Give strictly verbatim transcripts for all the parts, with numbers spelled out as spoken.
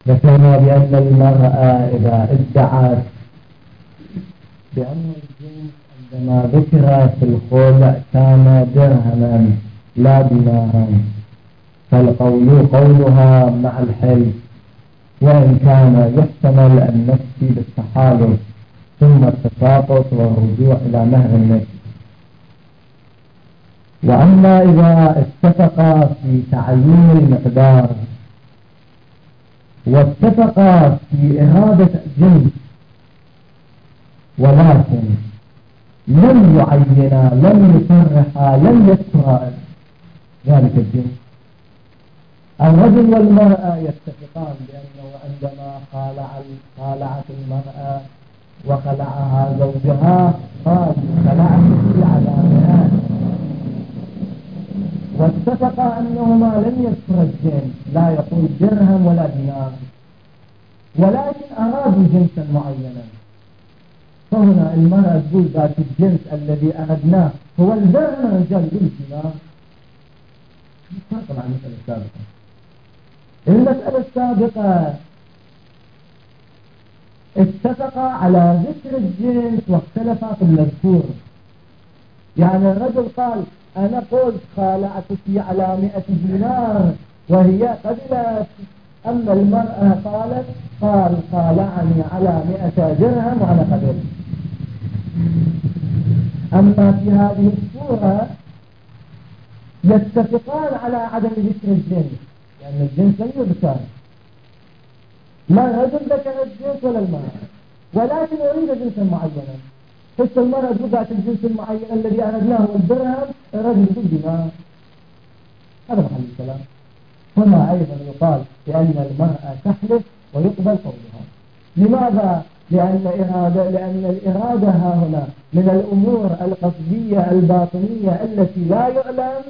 ذكرنا بأن المرأة إذا ادعت بأن الجنس عندما ذكر في الخلع كان درهما لا دينارا، فالقول قولها مع الحلف، وإن كان يحتمل أن نفسي بالتحالف ثم التساقط والرجوع إلى مهر النفس. وأما إذا اتفقا في تعيين المقدار واتفقا في إرادة الجنس ولكن لم يعينا لم يصرحا لم يذكرا ذلك الجنس، الرجل والمرأة يتفقان بأنه عندما خالع خالعت المرأة وخلعها زوجها قال خلعت على مئات، واتفقا أنهما لم يذكر الجنس لا يقول درهم ولا دينار، ولكن أرادوا جنسا معينا، فهنا المرأة تقول ذات الجنس الذي أردناه هو الدرهم، الرجال يقول الدينار. طبعا المسألة السابقة المسألة السابقة اتفقا على ذكر الجنس واختلفا في المذكور. يعني الرجل قال أنا قلت خالعتك على مئة دينار وهي قبلت، أما المرأة قالت قال خالعني على مئة درهم وأنا قبلت. أما في هذه الصورة يتفقان على عدم ذكر الجنس، لأن يعني الجنس لم يذكر، لا الرجل ذكر الجنس ولا المرأة، ولكن أريد جنسا معينا، حتى المرأة تقول ذات الجنس المعين الذي أردناه الدرهم، الرجل يقول دينار. هذا محل الكلام. هنا أيضا يقال بأن المرأة تحلف ويقبل قولها. لماذا؟ لأن إرادة لأن الإرادة ها هنا من الأمور القصدية الباطنية التي لا يعلم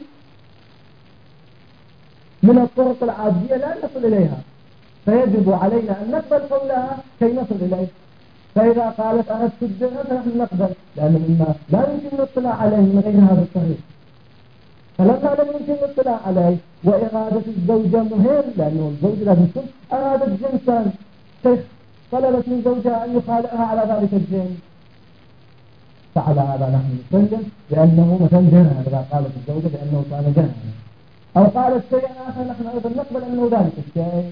من الطرق العادية لا نصل إليها، فيجب علينا أن نقبل قولها كي نصل إليه. فإذا قالت أردت الدرهم فنحن نقبل، لأن مما لا يمكن الاطلاع عليه من غير هذا الطريق. فلما لم يمكن الاطلاع عليه وإرادة الزوجة مهم، لأنه الزوج لازم يكون أرادت جنسا طلبت من زوجها أن يخالعها على ذلك الجنس، فعلى هذا نحن نسلم بأنه مثلا درهم إذا قالت الزوجة بأنه كان درهم، أو قالت شيئا آخر نحن أيضا نقبل أنه ذلك الشيء.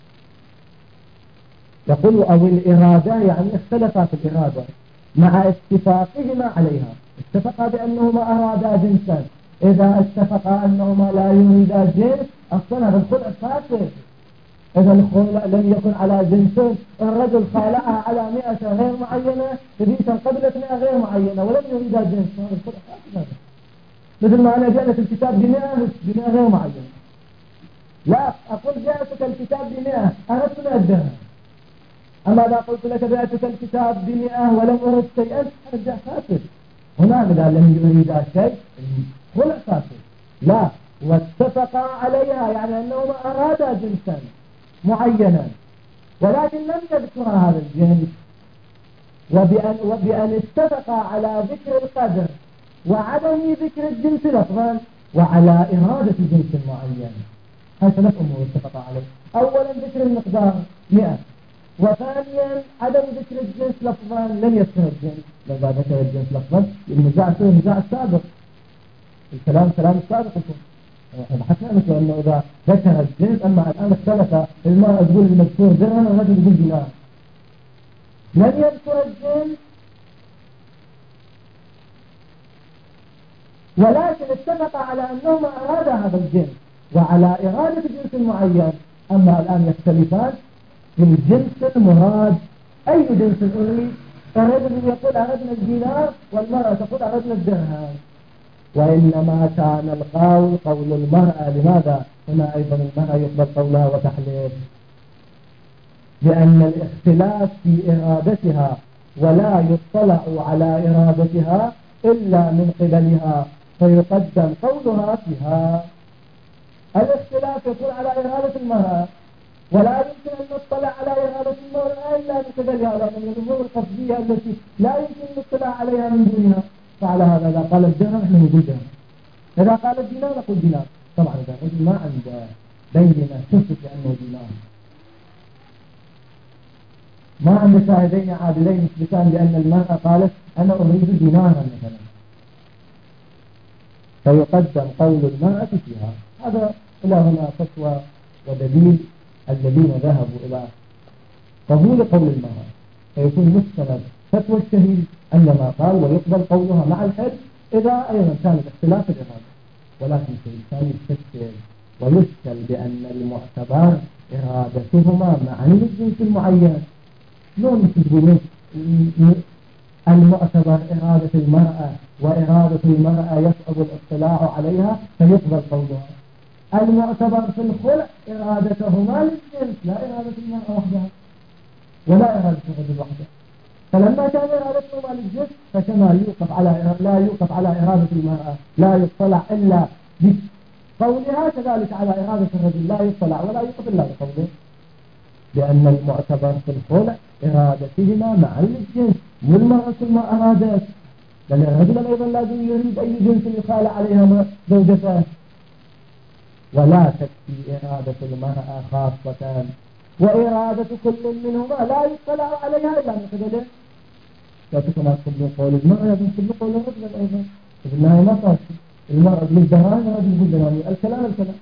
يقول أو الإرادة يعني اختلفا في الإرادة مع اتفاقهما عليها، اتفقا بأنهما أرادا جنسا، إذا اتفقا أنهما لا يريدا جنس أصلا هذا الخلع فاسد. إذا الخلع لم يكن على جنس، الرجل خالعها على مئة غير معينة، تبيتا قبلت مئة غير معينة ولم يريدا جنس، هذا الخلع فاسد. مثل ما أنا جاءت الكتاب بمئة بمئة غير معينة، لا أقول جاءتك الكتاب بمئة أردت مئة درهم، أما إذا قلت لك جاءتك الكتاب بمئة ولم أرد شيئا هذا فاسد. هنا إذا لم يريدا شيء خلع فاسد. لا واتفقا عليها يعني أنهما أرادا جنسا معينا ولكن لم يذكر هذا الجنس، وبأن, وبأن اتفقا على ذكر القدر وعدم ذكر الجنس لفظا وعلى إرادة جنس معين. هذا ثلاث أمور اتفقا عليه. أولا ذكر المقدار مئة، وثانيا عدم ذكر الجنس لفظا لم يذكر الجنس. لذا ذكر الجنس لفظا النزاع النزاع السابق، الكلام كلام السابق بحثنا مثل أنه إذا ذكر الجنس، أما الآن اختلف، المرأة تقول المذكور درهم والرجل يقول دينار. لم يذكر الجنس ولكن اتفق على أنهما أرادا هذا الجنس وعلى إرادة جنس معين. أما الآن يختلفان في الجنس المراد. أي جنس أريد؟ الرجل يقول أردنا الدينار والمرأة تقول أردنا الدرهم. وإنما كان القول قول المرأة. لماذا؟ هنا أيضا المرأة يقبل قولها وتحليل، لأن الاختلاف في إرادتها ولا يطلع على إرادتها إلا من قبلها، فيقدم قولها فيها. الاختلاف يكون على إرادة المرأة ولا يمكن أن نطلع على إرادة المرأة إلا من قبلها، لأن من الأمور القصدية التي لا يمكن الاطلاع عليها من دونها. فعلى هذا إذا قال الدرهم نحن نقول درهم، إذا قال الدينار نقول دينار. طبعا إذا قلت ما عند بيننا تثبت بأنه دينار ما عند شاهدين عادلين يثبتان بأن المرأة قالت أنا أريد دينارا مثلا، فيقدم قول المرأة فيها. هذا إلى هنا فتوى ودليل الذين ذهبوا إلى قبول قول المرأة، فيكون مستند فتوى الشهيد أن ما قال ويقبل قولها مع الحد إذا أيضا كان اختلاف الإرادة. ولكن في الثاني يستشكل ويشكل بأن المعتبر إرادتهما معا للجنس المعين. شلون تقولون المعتبر إرادة المرأة وإرادة المرأة يصعب الاطلاع عليها فيقبل قولها؟ المعتبر في الخلع إرادتهما للجنس لا إرادة المرأة وحدها ولا إرادة الرجل وحده. فلما كان إرادتهما للجنس فكما يوقف على لا يوقف على إرادة المرأة لا يطلع إلا بقولها، كذلك على إرادة الرجل لا يطلع ولا يوقف إلا بقوله، لأن المعتبر في الخلع إرادتهما معا للجنس، مو المرأة كل ما أرادت، بل الرجل أيضا لازم يريد أي جنس يخالع عليها زوجته. ولا تكفي إرادة المرأة خاصة وإرادة كل منهما لا يطلع عليها إلا من قبله. لا تكون تقبلون قول المرأة لازم تقبلون قول الرجل أيضا. في النهاية ما صار المرأة بالدراهم الرجل بالدراهم، الكلام الكلام.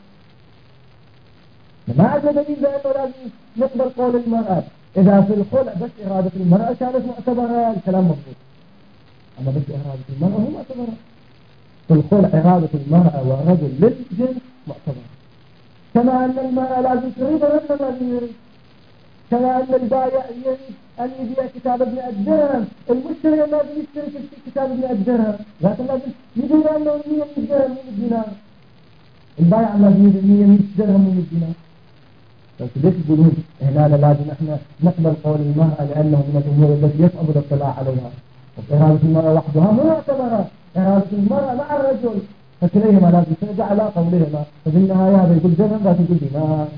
ما عاد دليل بأنه لازم نقبل قول المرأة. إذا في الخلع بس إرادة المرأة كانت معتبرة الكلام مضبوط، أما بس إرادة المرأة هو معتبرة. في الخلع إرادة المرأة والرجل للجنس معتبرة، كما أن المرأة لازم تريد والرجل لازم يريد، كما أن البائع يريد أن يبيع كتاب ابن الدرهم، المشتري لازم يشتري كتاب ابن الدرهم، لكن لازم يدير أنه مية درهم من الدينار، البائع لازم يدير مية درهم من الدينار. فليش تقولون هنا لازم احنا نقبل قول المرأة لأنه من الأمور التي يصعب الاطلاع عليها، وإرادة المرأة وحدها مو معتبرة، إرادة المرأة مع الرجل، فكليهما لازم ترجع على قولهما، ففي النهاية هذا يقول درهم ذاك يقول دينار.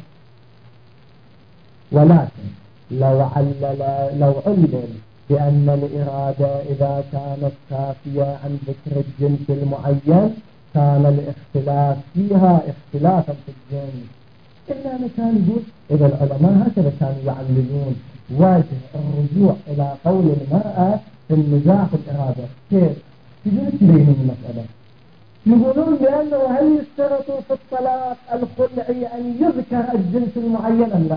ولكن لو علل لو علل بأن الإرادة إذا كانت كافية عن ذكر الجنس المعين كان الاختلاف فيها اختلافا في الجنس. إلا كان يقول إذا العلماء هكذا كانوا يعللون وجه الرجوع إلى قول المرأة في النزاع في الإرادة. كيف؟ يقولون تبينون المسألة، يقولون بأنه هل يشترط في الطلاق الخلعي أن يذكر الجنس المعين أم لا؟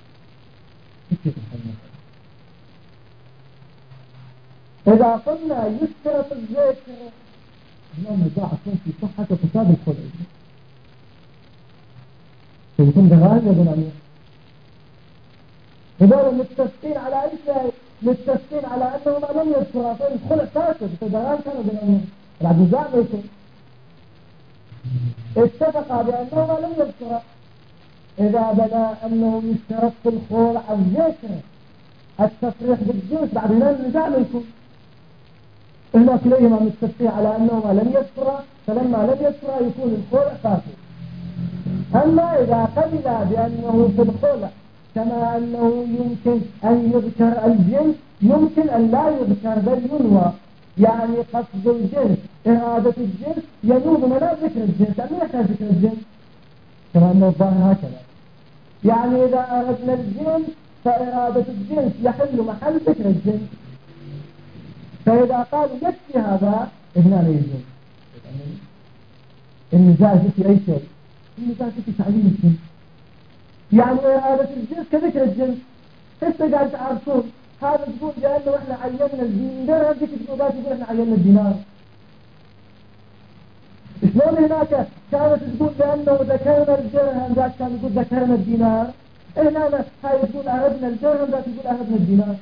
إذا قلنا يشترط الذكر لا نزاع في صحة وفساد الخلعي، سيكون بغاية يقول أمير. هذول متفقين على أي شيء، متفقين على أنهما لم يذكرا فالخلع فاسد، فبغاية كانوا بالأمير بعد نزاع بيكون اتفقا بأنهما لم يذكرا. إذا بدا أنه يشترط في الخلع الذكر التصريح بالجنس بعد نزاع بيكون هنا كليهما متفقين على أنهما لم يذكرا، فلما لم يذكرا يكون الخلع فاسد. أما إذا قبل بأنه في الخلع كما أنه يمكن أن يذكر الجنس يمكن أن لا يذكر بل ينوى، يعني قصد الجنس إرادة الجنس ينوب من ذكر الجنس، أم يحتاج ذكر الجنس كما أنه الظاهر هكذا، يعني إذا أردنا الجنس فإرادة الجنس يحل محل ذكر الجنس. فإذا قالوا يكفي هذا هنا لا يجوز النزاع في أي شيء، النزاع في تعليم الجنس، يعني إرادة الجنس كذكر الجنس. حتى قاعد تعرفون هذا تقول لأنه إحنا عيننا الدينار، هذيك تقول تقول إحنا عيننا الدينار. شلون هناك كانت تقول لأنه ذكرنا الدرهم ذاك كان يقول ذكرنا الدينار، هنا هاي تقول أردنا الدرهم ذاك يقول أردنا الدينار.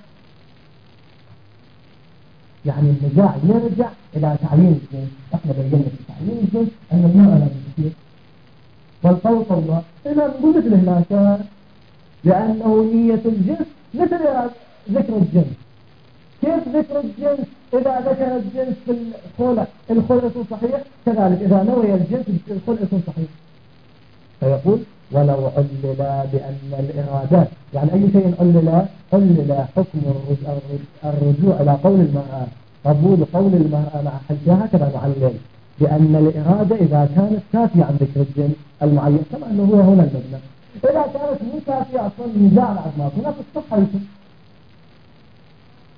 يعني النزاع يرجع إلى تعيين الجنس. إحنا بينا في تعيين الجنس أن المرأة لا تكفي والقول الله هنا نقول مثل هناك، لأنه نية الجنس مثل ذكر الجنس. كيف ذكر الجنس؟ إذا ذكر الجنس في الخلع الخلع يكون صحيح، كذلك إذا نوي الجنس الخلع يكون صحيح. فيقول ولو علل بأن الإرادات، يعني أي شيء علل علل حكم الرجوع إلى قول المرأة، قبول قول المرأة مع حجها، هكذا نعلل بأن الإرادة إذا كانت كافية عن ذكر الجنس المعين، كما أنه هو هنا المبنى. إذا كانت مو كافية أصلا نزاع بعد ما هنا في الصحة يكون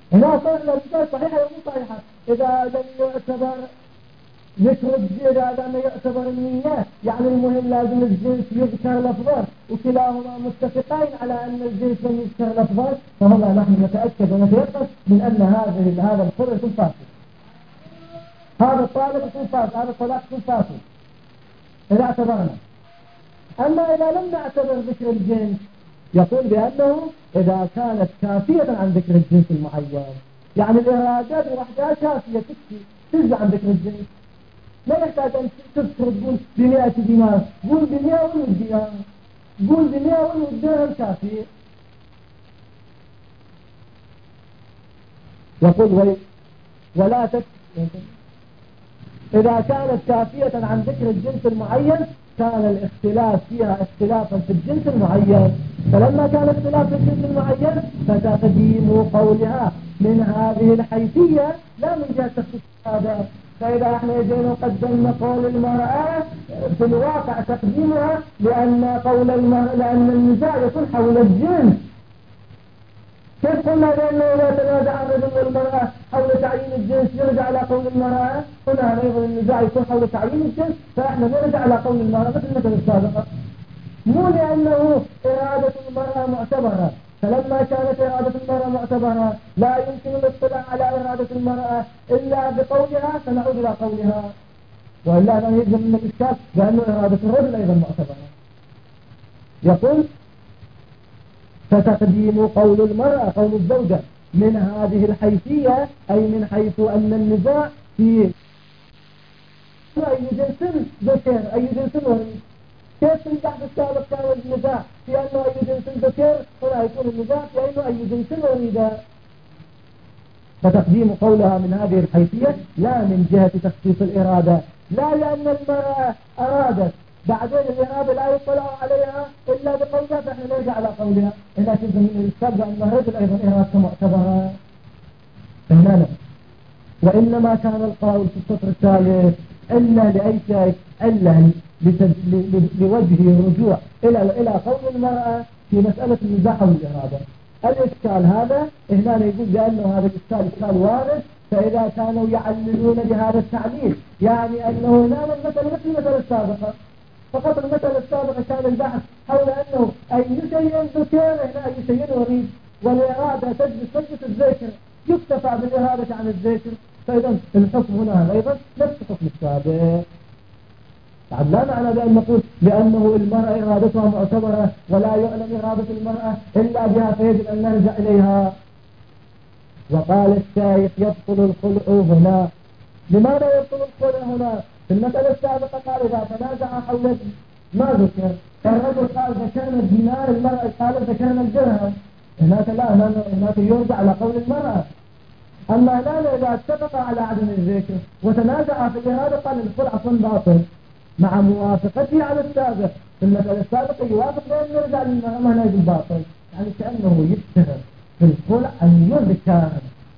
هنا صحيح صحيحة أو مو صحيحة؟ إذا لم يعتبر ذكر الجنس، هذا ما يعتبر النية، يعني المهم لازم الجنس يذكر لفظه، وكلاهما متفقين على أن الجنس لم يذكر لفظه، فهنا نحن نتأكد ونتيقن من أن هذه هذا الحر يكون فاسد، هذا الطالب يكون فاسد، هذا الطلاق يكون فاسد إذا اعتبرنا. أما إذا لم نعتبر ذكر الجنس يقول بأنه إذا كانت كافية عن ذكر الجنس المعين، يعني الإرادات وحدها كافية تكفي تجزي عن ذكر الجنس، لا يحتاج أن تذكر تقول بمئة دينار، قول بمئة ونص دينار، قول بمئة ونص درهم كافي. يقول وي ولا تكفي إذا كانت كافية عن ذكر الجنس المعين كان الاختلاف فيها اختلافا في الجنس المعين، فلما كان اختلاف في الجنس المعين فتقديم قولها من هذه الحيثية لا من جهة تخصيص هذا. فإذا احنا جينا قدمنا قول المرأة في الواقع تقديمها لأن قول المرأة لأن النزاع يكون حول الجنس. كيف قلنا بأنه لا تنازع الرجل والمرأة حول تعيين الجنس يرجع على قول المرأة؟ هنا أيضا النزاع يكون حول تعيين الجنس، فإحنا نرجع على قول المرأة مثل المثل السابقة، مو لأنه إرادة المرأة معتبرة. فلما كانت إرادة المرأة معتبرة لا يمكن الاطلاع على إرادة المرأة إلا بقولها، فنعود إلى قولها، وإلا لا يلزم من الإشكال لأنه إرادة الرجل أيضا معتبرة. يقول فتقديم قول المرأة قول الزوجة من هذه الحيثية أي من حيث أن النزاع في أي جنس ذكر أي جنس وريد. كيف في البحث السابق كان النزاع في أنه أي جنس ذكر، هنا يكون النزاع في أنه أي جنس وريد. فتقديم قولها من هذه الحيثية لا من جهة تخصيص الإرادة، لا لأن المرأة أرادت بعدين الإرادة لا يطلع عليها إلا بقولها، فإحنا نرجع على قولها. إذا كنت من السبب أن الرجل أيضا إرادته معتبرة فهنا، وإنما كان القول في السطر الثالث إلا لأي شيء إلا لوجه رجوع إلى إلى قول المرأة في مسألة النزاع والإرادة. الإشكال هذا هنا يقول بأنه هذا الإشكال إشكال وارد، فإذا كانوا يعللون بهذا التعليل يعني أنه هنا المثل مثل المثل السابقة، فقط المثل السابقة كان البحث حول أنه أي شيء ذكر هنا أي شيء وريد، والإرادة تجلس مجلس الذكر يكتفى بالإرادة عن الذكر، فإذا الحكم هنا أيضا نفس الحكم السابق. بعد لا معنى بأن نقول لأنه المرأة إرادتها معتبرة ولا يعلم إرادة المرأة إلا بها فيجب أن نرجع إليها. وقال الشيخ يبطل الخلع هنا. لماذا يبطل الخلع هنا؟ في المسألة السابقة قال إذا تنازع حول ما ذكر، الرجل قال ذكرنا الدينار، المرأة قالت ذكرنا الدرهم، هناك لا هناك يرجع على قول المرأة. أما هنا إذا اتفق على عدم الذكر وتنازع في الإرادة قال الخلع أصلا باطل مع موافقته على السابق. في المسألة السابقة يوافق بأن يرجع للمرأة ما نجد باطل، يعني كأنه يشتغل في الخلع أن يذكر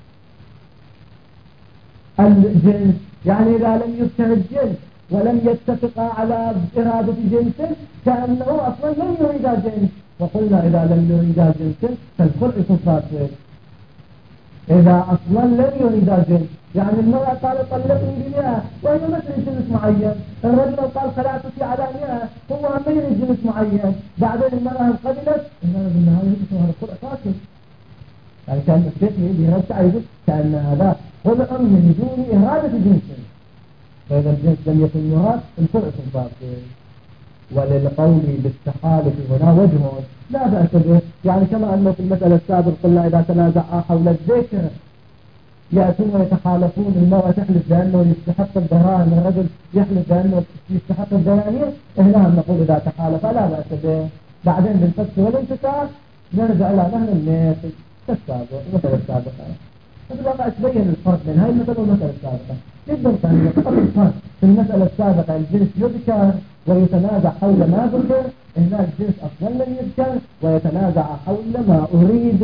الجنس، يعني إذا لم يذكر الجنس ولم يتفق على إرادة جنس كأنه أصلا لم يريد جنس. وقلنا إذا لم يريد جنس فالخلع يكون فاسد. إذا أصلا لم يريد جنس يعني المرأة قالت طلقني بمئة وهي مثل جنس معين، الرجل قال خلعتك على مئة هو هم يريد جنس معين، بعدين المرأة قبلت إنها بالنهاية هذا الخلع فاسد. يعني كان الشيخ يرجع يقول كأن هذا خلع من دون إرادة جنس، فإذا الجنس لم يكن يراد الخلع يكون فاسد. وللقول بالتحالف هنا وجه لا بأس به، يعني كما أنه في المسألة السابقة قلنا إذا تنازع حول الذكر يأتون ويتحالفون، المرأة تحلف بأنه يستحق الدراهم، الرجل يحلف بأنه يستحق الدنانير، هنا نقول إذا تحالف لا بأس به. بعدين بالفسق والانتصار نرجع إلى نحن المثل السابق المثل السابق. في الواقع تبين الفرق بين هاي المثل والمثل السابقة جدا ثانية. فقط الفرق في المسألة السابقة الجنس يذكر ويتنازع حول ما ذكر، هنا الجنس أصلا لم يذكر ويتنازع حول ما أريد.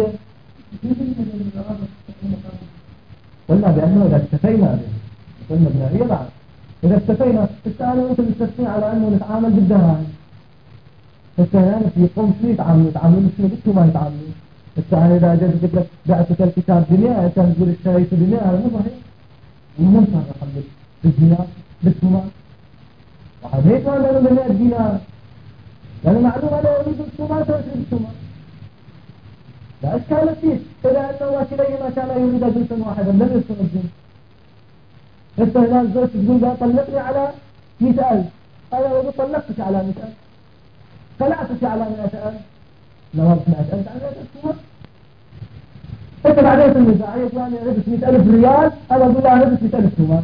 قلنا بأنه إذا اكتفينا به قلنا بنعيه بعد إذا اكتفينا السؤال ممكن نستثني على أنه نتعامل بالدراهم، فالسيان في قوم شو يتعاملوا يتعاملوا مثل بيته ما يتعاملوا، الثاني إذا جدت لك بعتك الكتاب بمئة كان تقول اشتريت بمئة هذا مو صحيح. ومن فرق بالدينار بالثمان وحديث أنا بمئة دينار لأن معلومة لا يريد الثمان تريد الثمان لا أشكال فيه إذا أنه كليهما كان يريد جنسا واحدا لم يكن الجنس. أنت هنا الزوج تقول لا طلقني على مئة ألف أنا أقول طلقتك على مئة ألف خلعتك على مئة ألف نورت مئة ألف على مئة ألف. أنت بعدين في النزاع يقول أنا أردت مئة ألف ريال أنا أقول لا أردت مئة ألف ثمان.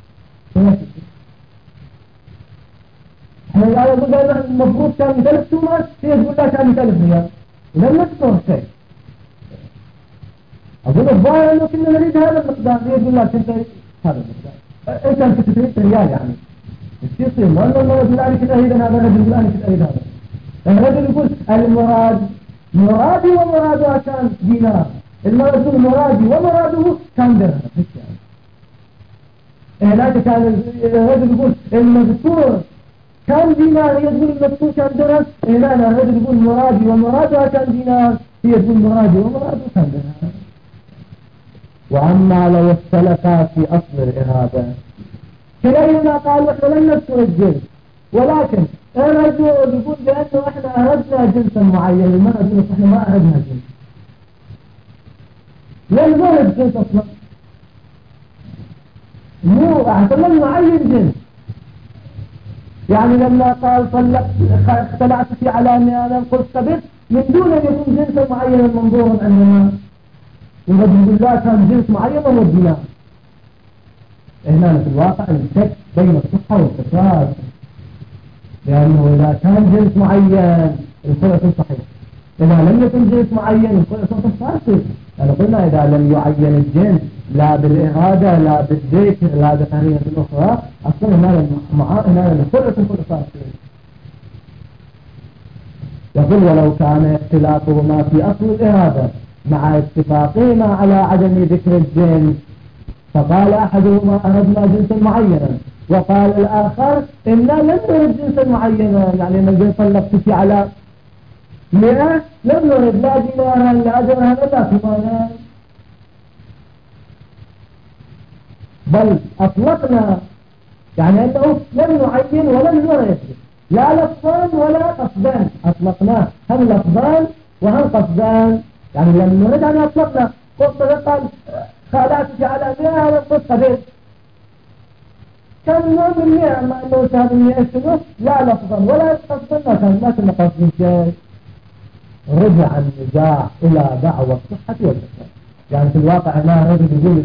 احنا الآية يقول لنا المفروض كان مئة ألف ثمان هي تقول لا كان مئة ألف ريال ولم نذكر شيء. أقول الظاهر أنه كنا نريد هذا المقدار هي تقول لا كنت هذا المقدار أنت كنت تريد ريال يعني ايش يصير؟ ما أنه الله يقول أنا كنت أريد هذا الرجل يقول أنا كنت أريد هذا. الرجل يقول المراد مرادي ومرادها كان دينار المراد يقول مرادي ومراده كان درهم. هناك كان الرجل يقول المذكور كان دينار هي تقول المذكور كان درهم. هنا الرجل يقول مرادي ومرادها كان دينار هي تقول مرادي ومراده كان درهم. وأما لو اختلفا في أصل الإرادة كليهما قال نحن لم نذكر الجنس ولكن الرجل يقول بأنه احنا أردنا جنسا معين المرأة تقول احنا ما أردنا جنس لم نرد جنس أصلا مو اعتمد معين جنس. يعني لما قال طلقت اختلعت في علامة أنا قلت ثبت من دون أن يكون جنسا معينا منظورا أننا الرجل يقول لا كان جنس معين وردنا. هنا في الواقع الشك بين الصحة والفساد لأنه إذا كان جنس معين الخلع صحيح إذا لم يكن جنس معين الخلع فاسد. يعني قلنا إذا لم يعين الجنس لا بالإرادة لا بالذكر لا بقرينة أخرى أصلا هنا هنا الخلع فاسد. يقول ولو كان اختلافهما في أصل الإرادة مع اتفاقهما على عدم ذكر الجنس فقال أحدهما أردنا جنسا معينا وقال الآخر إنا لم نرد جنسا معينا يعني نجي طلقتك على مئة لم نرد لا دينارا لا درهما لا ثمانا بل أطلقنا يعني أنه لم نعين ولم نرد لا لفظان ولا قصدان أطلقناه هم لفظان وهم قصدان يعني لم نرد أن أطلقنا قلت قال خالاتك على مئة هذا القصة بيت كان نوع من مئة ما أنه كان من مئة سنة لا لفظا ولا قصدنا كان ما كنا قصد شيء. رجع النزاع إلى دعوة الصحة والفساد. يعني في الواقع أنا رجل يقول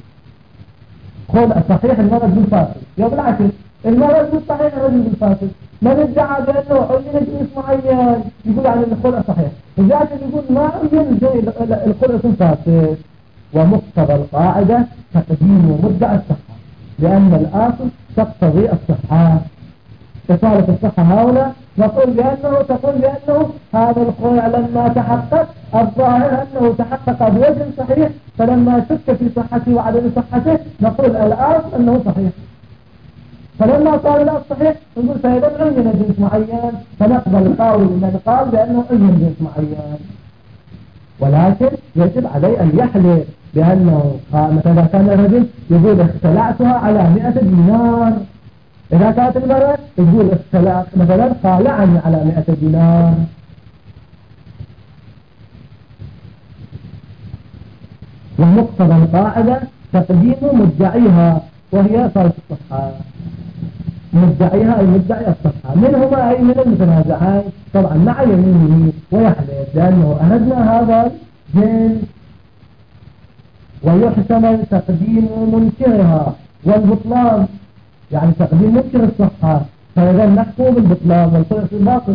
قول صحيح المرض بالفاسد يا بالعكس المرض بالصحيح الرجل بالفاسد من ادعى بأنه عين جنس معين يقول عن الخلع صحيح وذاك يقول ما عين الخلع فاسد. ومقتضى القاعدة تقديم مدعى الصحة لأن الآصل تقتضي الصحة. إصالة الصحة هؤلاء نقول بأنه تقول بأنه هذا الخلع لما تحقق الظاهر أنه تحقق بوجه صحيح فلما شك في صحته وعدم صحته نقول الآصل أنه صحيح فلما قال لا صحيح نقول فإذا عين جنس معين فنقبل قول من قال بأنه عين جنس معين. ولكن يجب عليه أن يحلف بأنه مثلا كان الرجل يقول اختلعتها على مئة دينار إذا كانت المرأة يقول اختلع مثلا خالعني على مئة دينار. ومقتضى القاعدة تقديم مدعيها وهي صالة الصحة. مدعيها أي مدعي الصحة منهما أي من المتنازعين طبعا مع يمينه ويحلف لأنه أردنا هذا الجنس. ويحتمل تقديم منكرها والبطلان يعني تقديم منكر الصحة فإذا نحكم بالبطلان والخلع الباطل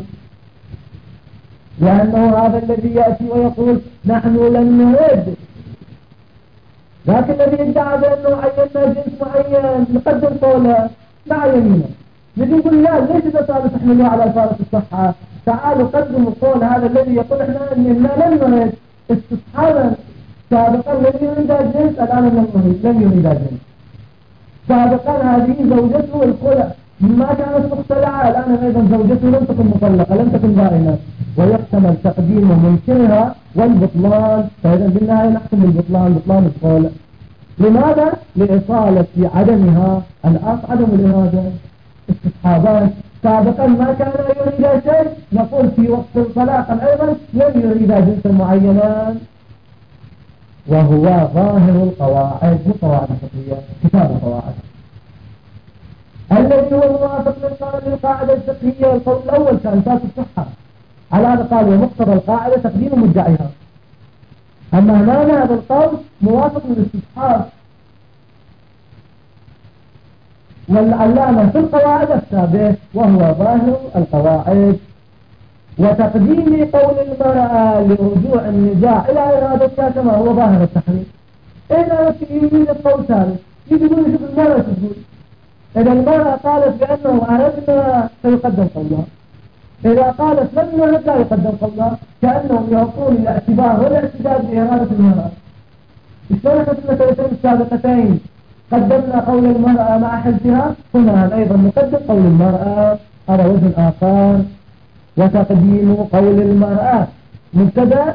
لأنه هذا الذي يأتي ويقول نحن لم نرد لكن الذي ادعى بأنه عيننا جنس معين نقدم قوله مع يمينه نقول لا ليش إذا صار تحملوا على صالة الصحة تعالوا قدموا قول هذا الذي يقول احنا إننا لم نرد استصحابا سابقا لم يريد الجنس الآن لم يريد الجنس سابقا هذه زوجته الخلع ما كانت مختلعة الآن أيضا زوجته لم تكن مطلقة لم تكن بائنة ويحتمل تقديم ممكنها والبطلان، فإذا بالنهاية نحكم بالبطلان بطلان القول. لماذا؟ لإصالة عدمها الأصل عدم الإرادة. استصحابان سابقا ما كان يريد شيء، نقول في وقت الطلاق أيضا لم يريد جنسا معينا، وهو ظاهر القواعد القواعد الفقهية كتاب القواعد الذي هو موافق للقاعدة الفقهية. القول الأول كان أساس الصحة، على هذا قال ومقتضى القاعدة تقديم مدعيها. أما هنا هذا القول موافق للاستصحاب، والعلامة في القواعد السابق وهو ظاهر القواعد. وتقديم قول المرأة لرجوع النزاع إلى إرادتها كما هو ظاهر التحريم. إذا يريد القول ثالث يقولون شوف المرأة تقول، إذا المرأة قالت بأنه أردنا سيقدم قولها، إذا قالت لم نرد لا يقدم قولها، كأنهم يعطون الاعتبار والاعتداد بإرادة المرأة. اشتركت المسألتين السابقتين، قدمنا قول المرأة مع حلفها، هنا أيضا نقدم قول المرأة. هذا وجه آخر. وتقديم قول المرأة مبتدأ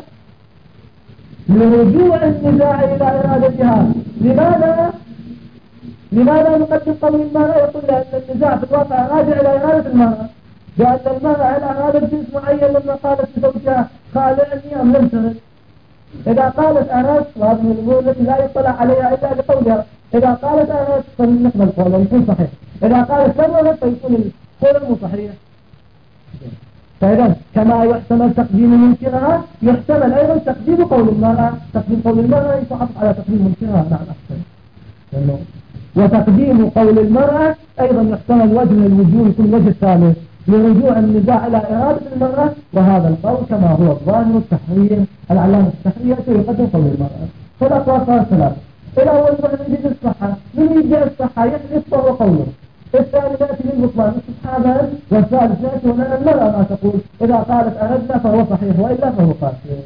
لرجوع النزاع إلى إرادتها. لماذا؟ لماذا نقدم قول المرأة؟ يقول لأن النزاع في الواقع راجع إلى إرادة المرأة، لأن المرأة على أرادت جنس معين لما قالت لزوجها خالعني أم لم ترد. إذا قالت أردت وهذه الأمور التي لا يطلع عليها إلا بقولها، إذا قالت أردت فلنقبل قولها يكون صحيح، إذا قالت لم أرد فيكون القول مو صحيح. فإذا كما يحتمل تقديم ممكنها يحتمل أيضا تقديم قول المرأة. تقديم قول المرأة يتعطف على تقديم ممكنها. نعم أحسن. وتقديم قول المرأة أيضا يحتمل وجه من الوجوه يكون وجه ثالث لرجوع النزاع إلى إرادة المرأة، وهذا القول كما هو الظاهر التحرير. العلامة التحريرية يقدم قول المرأة. فالأقوال صار ثلاث. الأول من يجد الصحة، من يجد الصحة يحدث فهو قوله. الثاني يأتي بالبطلان استصحابا، والثالث يأتي هنا المرأة ما تقول، إذا قالت أردنا فهو صحيح وإلا فهو قاسر.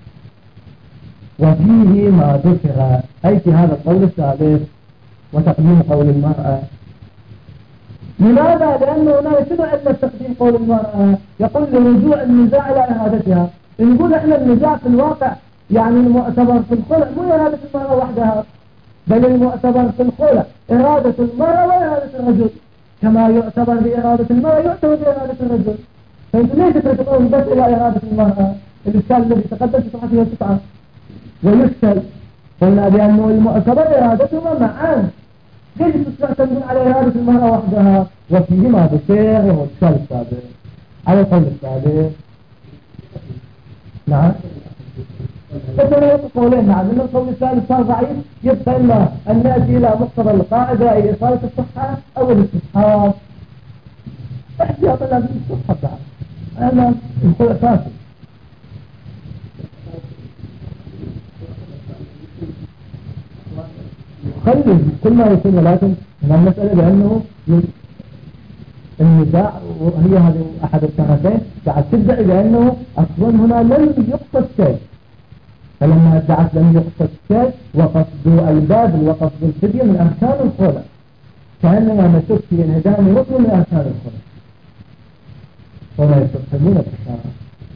وفيه ما ذكر أي في هذا القول الثالث وتقديم قول المرأة. لماذا؟ لأنه هنا شنو عندنا تقديم قول المرأة؟ يقول لرجوع النزاع إلى إرادتها. نقول إحنا النزاع في الواقع يعني المعتبر في الخلع مو إرادة المرأة وحدها، بل المعتبر في الخلع إرادة المرأة وإرادة الرجل، كما يعتبر بإرادة المرأة يعتبر بإرادة الرجل. فأنتم ليش تتركون بس إلى إرادة المرأة؟ الإشكال الذي تقدم في صفحة التسعة ويشكل قلنا بأنه المعتبر إرادتهما معا، ليش تعتمدون على إرادة المرأة وحدها؟ وفيه ما ذكر وهو الإشكال السابق على القول السابق. نعم فكما يقولون نعم من القول الثالث صار ضعيف، يبقى إما أن نأتي إلى مقتضى القاعدة أي إصالة الصحة أو الاستصحاب. احتياطا لازم الاستصحاب بعد أنا القول فاسد. خلي كل ما يكون، ولكن المسألة بأنه النزاع وهي هذه أحد الشهرتين بعد تدعي بأنه أصلا هنا لم يقصد شيء، فلما ادعت لم يقصد شيء وقصد الباب وقصد الفدية من أركان الخلع، كأننا نشك في انهدام ركن من أركان الخلع ولا يستقبلون بالشارع.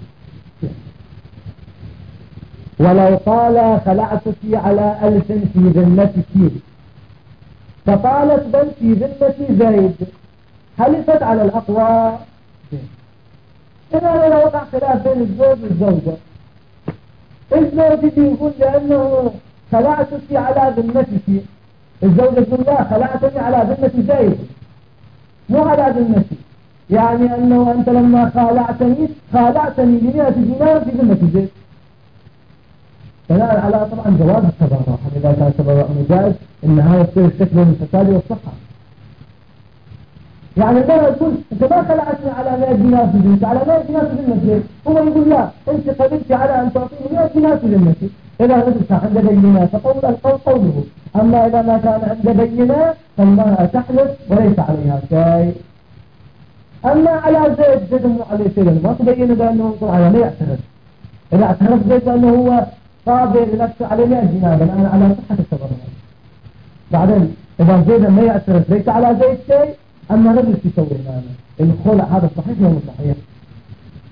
ولو قال خلعتك على ألف في ذمتك فقالت بل في ذمة زيد حلفت على الأقوى. إذا لو وقع خلاف بين الزوج والزوجة، الزوج يقول لأنه خلعتك على ذمتك، الزوجة تقول لا خلعتني على ذمة زيد مو على ذمتي، يعني أنه أنت لما خالعتني خالعتني بمئة دينار في ذمة زيد. بناء على طبعا جواز التبرع، إذا كان التبرع مجاز إن هذا يصير الشكل من الفساد والصحة. يعني المرأة تقول أنت ما خلعتني على مئة دينار في ذمتي، على مئة دينار في ذمتي، هو يقول لا أنت قبلت على أن تعطيني مئة دينار في ذمتي. إذا نزلت عند بينة فقول القول قوله، أما إذا ما كان عند بينة فالمرأة تحلف وليس عليها شيء. أما على زيد زيد مو عليه شيء، ما تبين بأنه طبعا لا يعترف. إذا اعترف زيد بأنه هو قابل لنفسه على مئة دينار بناء على صحة التبرع. بعدين إذا زيد ما يعترف ليس على زيد شيء، أما رجل يسوي هنا الخلع هذا صحيح ولا صحيح؟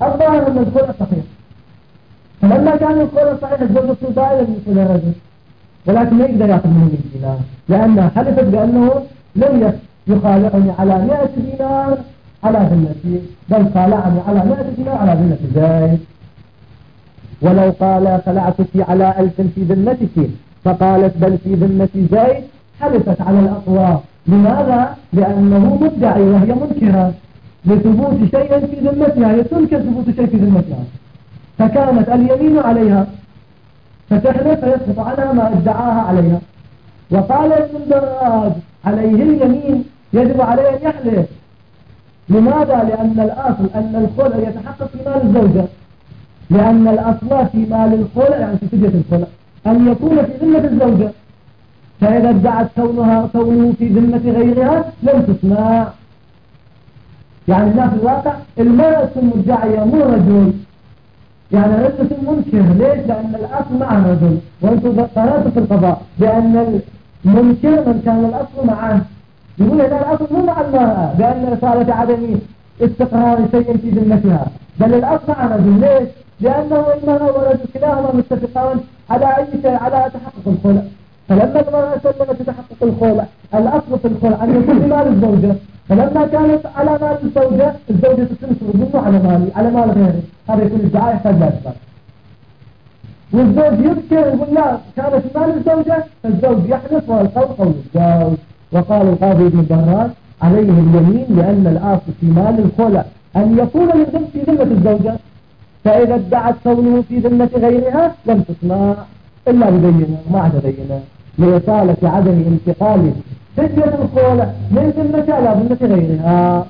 الظاهر أن الخلع صحيح، فلما كان الخلع صحيح الزوجة تصير إلى مثل الرجل، ولكن ما يقدر يأخذ منه مئة دينار لأنها حلفت بأنه لم يخالعني على مئة دينار على ذمتي، بل خالعني على مئة دينار على ذمة زيد. ولو قال خلعتك على ألف في ذمتك فقالت بل في ذمة زيد، حلفت على الأقوى. لماذا؟ لأنه مدعي وهي منكرة لثبوت شيء في ذمتها، هي تنكر ثبوت شيء في ذمتها، فكانت اليمين عليها فتحلف فيسقط عنها ما ادعاها عليها. وقال ابن الدراج عليه اليمين يجب عليه أن يحلف. لماذا؟ لأن الأصل أن الخلع يتحقق في مال الزوجة، لأن الأصل في مال الخلع يعني في فدية الخلع أن يكون في ذمة الزوجة، فإذا ادعت كونها كونه في ذمة غيرها لم تسمع. يعني هنا في الواقع المرأة المدعية مو رجل، يعني رجل منكر. ليش؟ لأن الأصل مع الرجل، وأنتم قرأتوا في القضاء بأن المنكر من كان الأصل معه. يقول هنا الأصل مو مع المرأة بأن رسالة عدم استقرار شيء في ذمتها، بل الأصل مع الرجل. ليش؟ لأنه المرأة والرجل كلاهما متفقان على أي شيء، على تحقق الخلع. فلما المرأة سلمت تحقق الخلع الأصل في الخلع أن يكون بمال الزوجة، فلما كانت على مال الزوجة الزوجة تنصر منه على مالي على مال غيره، هذا يكون الدعاء يحتاج لا إثبات. والزوج يذكر يقول لا كانت مال الزوجة، فالزوج يحلف والقول قول الزوج. وقال القاضي ابن الدراج عليه اليمين لأن الأصل في مال الخلع أن يكون من ذمة في ذمة الزوجة، فإذا ادعت كونه في ذمة غيرها لم تسمع إلا ببينة ما عدا بينة لإصالة عدم انتقال فدية الخلع من ذمة على ذمة غيرها.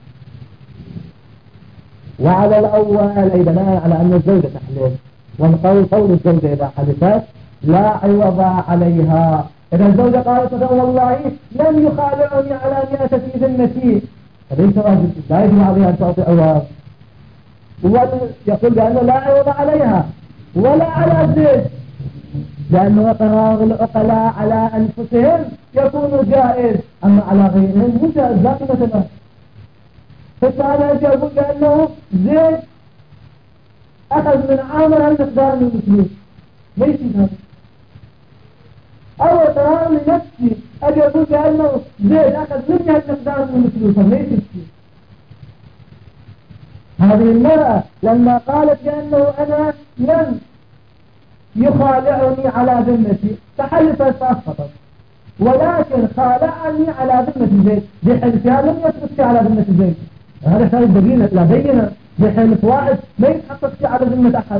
وعلى الأول أي بناء على أن الزوجة تحلف، والقول قول الزوجة إذا حلفت لا عوض عليها. إذا الزوجة قالت والله لم يخالعني على مئة في ذمتي فليس واجب، لا يجب عليها أن تعطي عوض. ويقول بأنه لا عوض عليها ولا على زيد، لأنه إقرار العقلاء على أنفسهم يكون جائز، أما على غيرهم مو جائز لا قيمة له. فأنا أجي أقول بأنه زيد أخذ من عامر المقدار من الفلوس، ليش هذا؟ أو إقرار لنفسي أجي أقول بأنه زيد أخذ مني المقدار من الفلوس، ليش الفلوس؟ هذه المرأة لما قالت بأنه أنا لم يخالعني على ذمتي فحلفت فأسقطت، ولكن خالعني على ذمة زيد بحلفها لم يثبت على ذمة زيد. هذا يحتاج بينة لا بينة بحلف واحد ما يتحقق على ذمة أحد.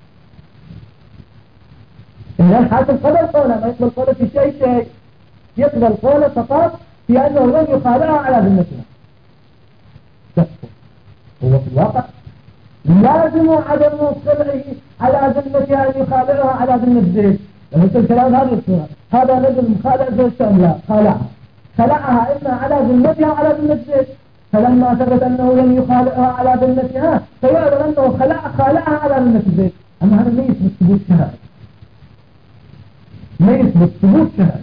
إذا الحاكم قبل قوله ما يقبل قوله في شيء شيء، يقبل قوله فقط في أنه لم يخالعها على ذمتها. هو في الواقع لازم عدم خلعه على ذمتها أن يخالعها على ذمة زيد. لما الكلام هذا الصورة هذا رجل مخالع زوجته لا خالعها، خلعها إما على ذمتها على ذمة زيد، فلما ثبت أنه لم يخالعها على ذمتها فيعلم أنه خلع خالعها على ذمة زيد. أما هذا ما يثبت ثبوت شرعي، ما يثبت ثبوت شرعي.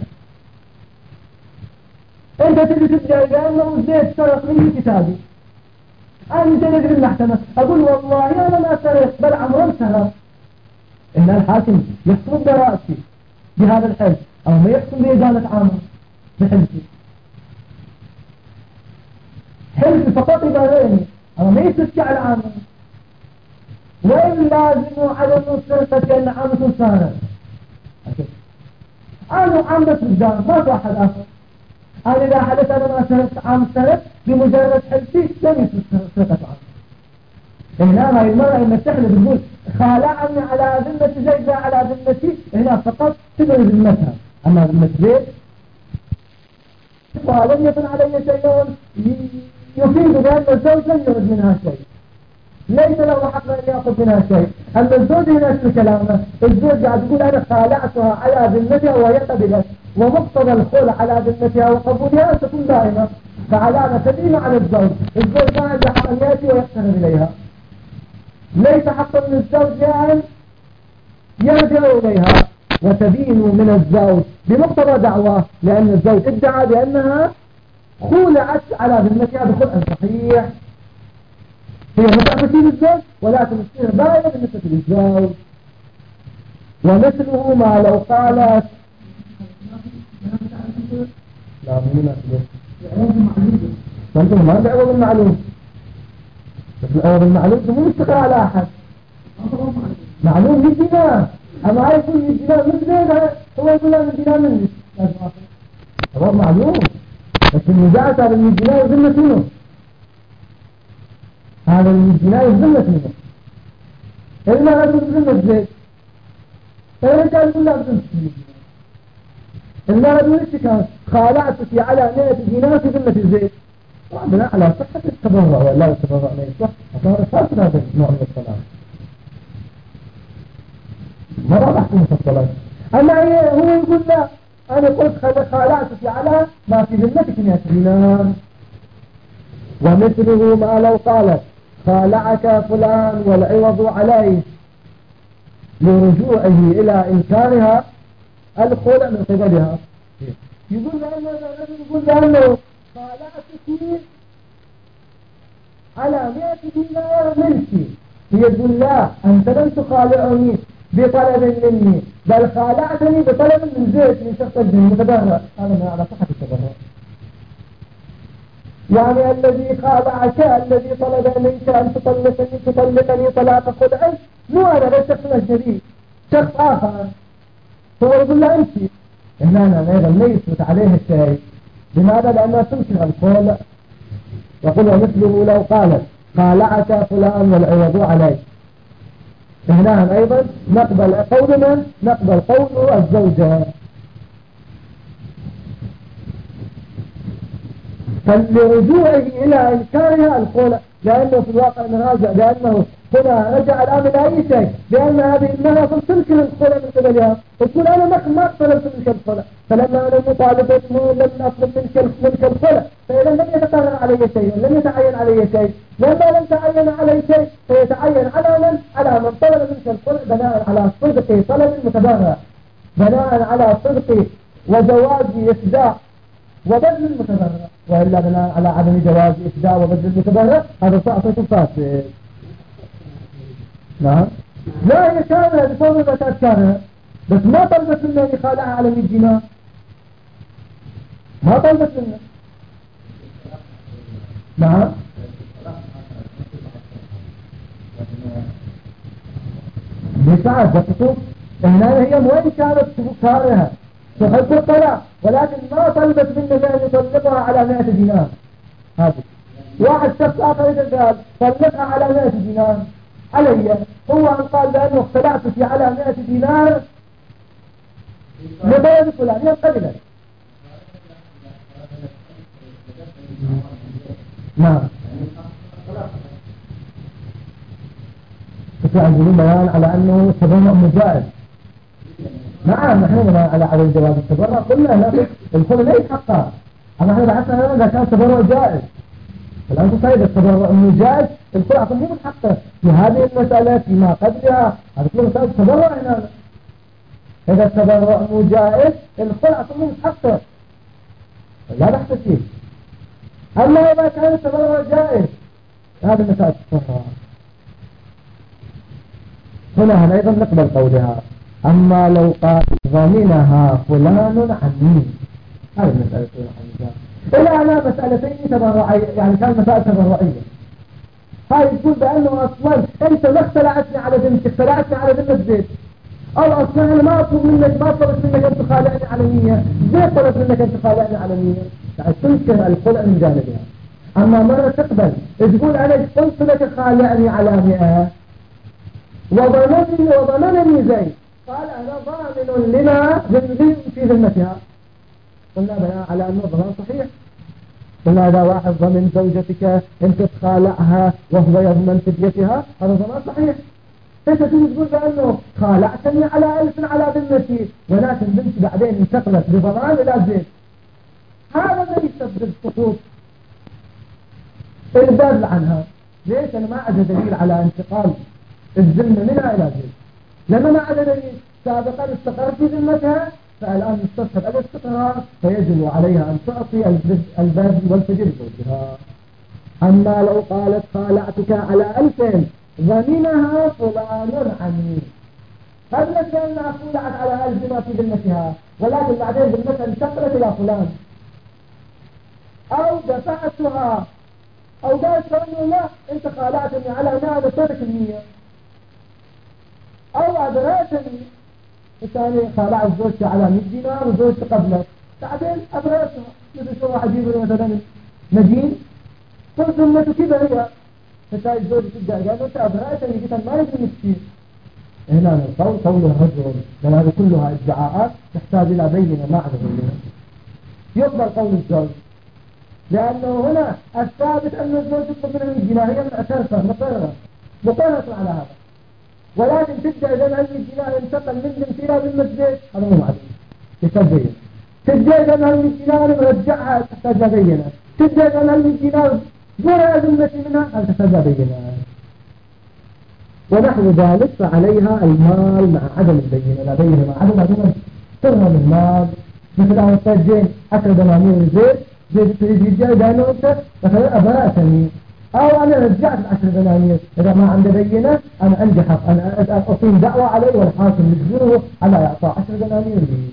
أنت تجي تدعي بأنه زيد سرق مني كتابي، أنا جلد بالمحكمة أقول والله أنا ما سرق بل عمران سرق، إن الحاكم يحكم برأسي بهذا الحلف أو ما يحكم بإزالة عامر بحلفي، حلف فقط إباديني أو ما يستكي على عامر، وإن لازم عدم السرقة أن عامر سارق. أنا عامر سجان ما في أحد آخر. أنا إذا حدث أنا ما سرقت عام سرق بمجرد حلفي لم يكن سرقة عام. هنا هاي المرأة لما تحلف تقول خالعني على ذمة زيد لا على ذمتي، هنا فقط تبرز ذمتها، أما ذمة زيد ولم يكن علي شيء يفيد بأن الزوج لم يرد منها شيء، ليس له حق أن يأخذ منها شيء. أما الزوج هنا في كلامه الزوج قاعد يقول أنا خالعتها على ذمتها وهي قبلت، ومقتضى الخلع على ذمتها وقبولها أن تكون دائمة، فعلامة تدين على الزوج. الزوج ما عنده حق أن يأتي ويقترب إليها، ليس حقا من الزوج أن يرجع إليها وتدين من الزوج بمقتضى دعواه، لأن الزوج ادعى بأنها خولعت على ذمتها بخلع صحيح. هي متأفتي بالزوج ولكن تصير باية بالنسبة للزوج. ومثله ما لو قالت لا مو نفسه فأنتم ما تعوض المعلوم، بس العوض المعلوم مو مستقر على أحد، معلوم من دينار، أما هاي يكون من دينار من زينها هو يقول لا من دينار مني هو معلوم، بس النزاعة هذا من دينار ذمة منه، هذا من دينار ذمة منه إلا رجل ذمة زيت فإذا كان يقول لا بذمة منه إلا رجل اشتكى خالعتك على مئة دينار في ذمة الزيت وعندنا على صحة التبرع ولا التبرع ما يصح فهذا فاسد هذا النوع من الصلاة ما راح أحكم في الصلاة. أما هو يقول لا أنا قلت خالعتك على ما في ذمتك مئة دينار. ومثله ما لو قالت خالعك فلان والعوض عليه لرجوعه إلى إنكارها الخلع من قبلها، يقول لأنه يقول لأنه خالعتك على مئة دينار ملكي، هي تقول لا أنت لم تخالعني بطلب مني بل خالعتني بطلب من زيت من شخص الجن متبرع، هذا ما على صحة التبرع. يعني الذي خالعك الذي طلب منك أن تطلقني تطلقني طلاق خلع مو أنا بل شخص أجنبي شخص آخر، هو يقول له أنت إن أنا أيضا لا يثبت عليه الشيء. لماذا؟ لأنها تنكر الخلع. يقول ومثله لو قالت خالعك فلان والعوض عليه، هنا أيضا نقبل قولنا نقبل قول الزوجة. فلرجوعه إلى إنكارها الخلع، لأنه في الواقع نراجع لأنه هنا رجع الآن إلى أي شيء، لأن هذه المرأة تنكر الخلع من قبلها وتقول أنا ما طلبت منك الخلع، فلما أنا مطالبته لم أطلب منك منك الخلع فإذا لم يتقرر علي شيء لم يتعين علي شيء، لما لم تعين علي شيء فيتعين على من؟ على من طلب منك الخلع بناء على صدق طلب المتبرع، بناء على صدق وجواز إفداء وبذل المتبرع، وإلا بناء على عدم جواز إفداء وبذل المتبرع هذا صعب فاسد. نعم لا هي كانها بصور البتات كانها بس ما طلبت منه أن يخالعها على مئة دينار، ما طلبت منه. نعم بسعد بخصوص هنا هي وين كانت كارها تحب الطلاق ولكن ما طلبت منه أن يطلقها على مئة دينار. هذا واحد شخص آخر قال طلقها على مئة دينار علي، هو أن قال لأنه اختلعت على مئة دينار لبيض فلان ينقبل. نعم يقولون بيان على أنه تبرع مجائز. نعم نحن على على جواز التبرع قلنا لا الخلع ليس حقا، أما احنا بحثنا إذا كان تبرع جائز، فالآن تصيد التبرع المجائز الخلع مو من حقه في هذه المسألة فيما قبلها، هذا كله مسألة تبرع هنا. إذا التبرع مجائز الخلع مو من حقه لا بحث فيه، أما إذا كان التبرع جائز هذه مسألة التبرع. هنا أيضا نقبل قولها. أما لو قال ضمنها فلان عني، هذه المسألة الحمد إلا أنا مسألتين تبرعية، يعني كان مسألة تبرعية، هاي يقول بأنه أصلا أنت ما اختلعتني على ذمتك، اختلعتني على ذمة زيت، أو أصلا أنا ما أطلب منك ما طلبت منك أن تخالعني على مية، زيت طلب منك أن تخالعني على مية، يعني تنكر الخلع من جانبها. أما مرة تقبل تقول أنا قلت لك خالعني على مئة وضمنني وضمنني زيت، قال أنا ضامن لنا في ذمتها، قلنا بناء على أنه ضمان صحيح. قلنا إذا واحد ضمن زوجتك أنت تخالعها وهو يضمن فديتها هذا ضمان صحيح. أنت تقول بأنه خالعتني على ألف على ذمتي ولكن بنتي بعدين انتقلت بضمان إلى زيت، هذا الذي يسبب سقوط البذل عنها. ليش؟ أنا ما عندي دليل على انتقال الذمة منها إلى زيت، لما ما عندي دليل سابقا استقرت في ذمتها، فالآن مستصحب الاستقرار فيجب عليها أن تعطي البذل والفجر زوجها. أما لو قالت خالعتك على ألف ضمنها فلان عني، قد مثلا أنها خولعت على ألف ما في ذمتها، ولكن بعدين ذمتها انتقلت إلى فلان، أو دفعتها أو قالت له لا أنت خالعتني على أنها ترك النية، أو أبرأتني الثاني خالعت زوجتي على مئة دينار وزوجتي قبلك، بعدين أبرأتها مثل شو واحد يقول مثلا مدين قلت ذمته كذا هي، فتاي زوجتي تبدأ قال أنت أبرأتني قلت ما يجب مسكين. هنا القول قول الرجل، لأن هذه كلها ادعاءات تحتاج إلى بينة ما أعرف بينة. يقبل قول الزوج لأنه هنا الثابت أن الزوج يطلب منه الجناح، هي معترفة مقررة مقررة على هذا، ولكن تبدأ إذا أن الجناح انتقل من ذمتها بالمسجد هذا مو معلوم يتبين. تبدأ إذا أن الجناح مرجعها تحتاج بينة، تبدأ إذا أن الجناح برأ ذمتي منها هل تحتاج بينة. ونحو ذلك فعليها المال مع عدم البينة، لا بينة مع عدم عدم ترمى المال. مثل أن الطجين عشر دنانير زيت زيت تريد يرجع لأنه أنت مثلا أبرأتني، أو أنا رجعت العشر دنانير إذا ما عنده بينة أنا عندي حق أنا أقيم دعوة عليه والحاكم يجبره على إعطاء عشر دنانير لي.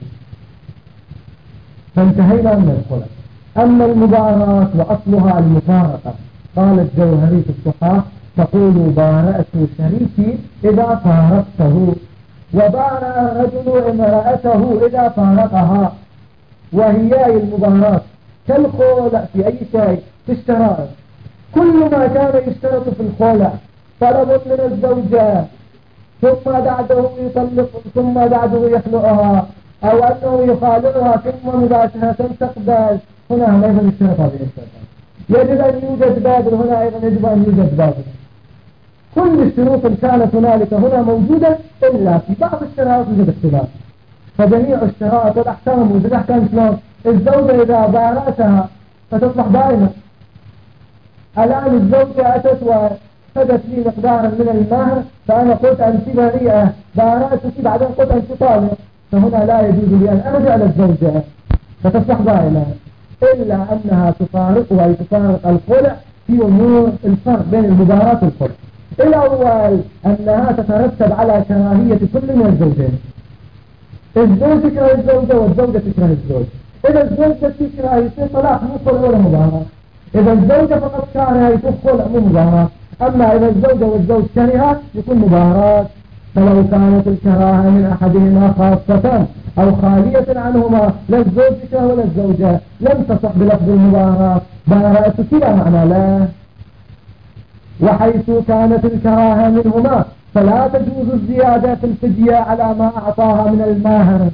فانتهينا من الخلق. أما المباراة وأصلها المفارقة، قال الجوهري في الصحاح تقول بارأت شريكي إذا فارقته، وبارأ الرجل امرأته إذا فارقها، وهي المباراة كالخولع في أي شيء في الشرائط. كل ما كان يشترط في الخولع طلب من الزوجة ثم بعده يطلق ثم بعده يخلقها، أو أنه يخالعها ثم مباشرة تقبل، هنا ما يجب الشرط هذه الشرط، يجب أن يوجد بابل، هنا أيضا يجب أن يوجد بابل. كل الشروط كانت هنالك هنا موجودة إلا في بعض الشرائط يوجد اختلاف. فجميع الشرائط والأحكام موجودة. أحكام شلون؟ الزوجة إذا بارأتها فتصبح دائما. الآن الزوجة أتت وخذت لي مقدارا من المهر، فأنا قلت أنت بريئة بارأتك، بعدين قلت أنت طالق، فهنا لا يجوز لي أن أرجع للزوجة فتصبح دائما، إلا أنها تفارقها تفارق الخلع في أمور الفرق بين المباراة والخلع. الأول أنها تترتب على كراهية كل من الزوجين. الزوج تكره الزوجة والزوجة تكره الزوج. إذا الزوجة تكره يصير طلاق مو خلع ولا مباراة. إذا الزوجة فقط كارهة يكون خلع مو مباراة. أما إذا الزوجة والزوج كرهة يكون مباراة. فلو كانت الكراهة من أحدهما خاصة أو خالية عنهما لا الزوج يكره ولا الزوجة لم تصح بلفظ المباراة، بارأت كلا معنى لا. وحيث كانت الكراهة منهما فلا تجوز الزيادة في الفدية على ما أعطاها من الماهر.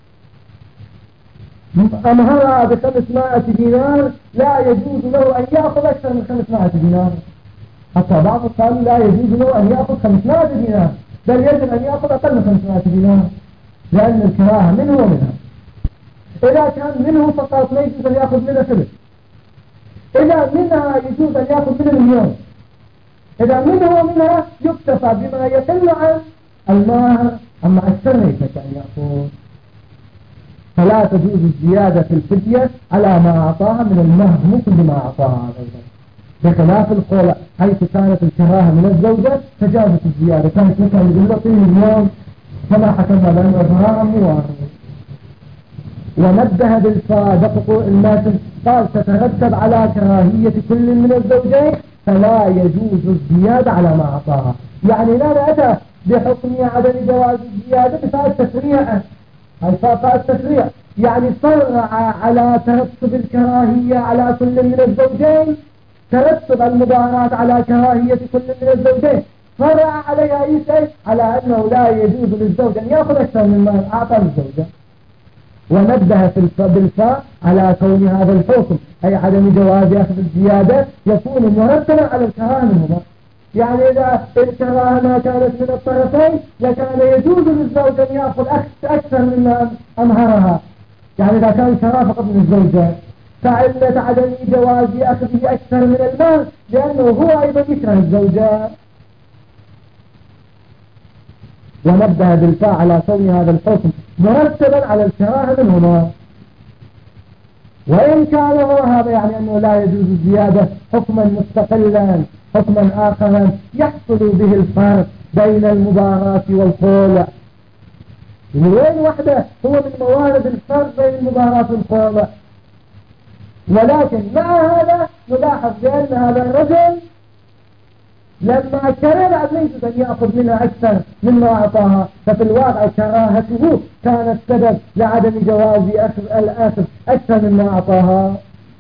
أمهرها بخمسمائة دينار لا يجوز له أن يأخذ أكثر من خمسمائة دينار، حتى بعض قالوا لا يجوز له أن يأخذ خمسمائة دينار، بل يجب أن يأخذ أقل من خمسمائة دينار، لأن الكراهة منه ومنها. إذا كان منه فقط لا يجوز أن يأخذ منها ثلث، إذا منها يجوز أن يأخذ منها مليون، إذا منه ومنها يكتفى بما يقل عن المهر، أما أكثر ليس أن يأخذ. فلا تجوز الزيادة في الفدية على ما أعطاها من المهر مثل ما أعطاها أيضا، بخلاف الخلع حيث كانت الكراهة من الزوجة فجازت الزيادة، كانت مثلا يقول اليوم كما حكمنا بأنه الفراغ موارد. ونبه بالفاء دقق الماتن قال تترتب على كراهية كل من الزوجين فلا يجوز الزيادة على ما أعطاها. يعني لا أتى بحكم عدم جواز الزيادة بفاء التسريع، الفاء التسريع يعني فرع على ترتب الكراهية على كل من الزوجين، ترتب المباراة على كراهية كل من الزوجين، فرع عليها أي شيء على أنه لا يجوز للزوج أن يأخذ أكثر مما أعطى للزوجة. ونبه بالفاء على كون هذا الحكم أي عدم جواز أخذ الزيادة يكون مرتبا على الكراهة منهما. يعني إذا الكراهة ما كانت من الطرفين لكان يجوز للزوج أن يأخذ أكثر مما أمهرها، يعني إذا كان الكراهة فقط من الزوجة، فعلة عدم جواز أخذه أكثر من المال لأنه هو أيضا يكره الزوجة. ونبه بالفاء على كون هذا الحكم مرتبا على الكراهة منهما. وإن كان هو هذا يعني أنه لا يجوز الزيادة حكما مستقلا حكما آخرا يحصل به الفرق بين المباراة والخلع. وين وحده هو من موارد الفرق بين المباراة والخلع. ولكن مع هذا نلاحظ بأن هذا الرجل لما كره بعد ليس أن يأخذ منها أكثر مما أعطاها، ففي الواقع كراهته كانت سبب لعدم جواز الأخذ أكثر مما أعطاها.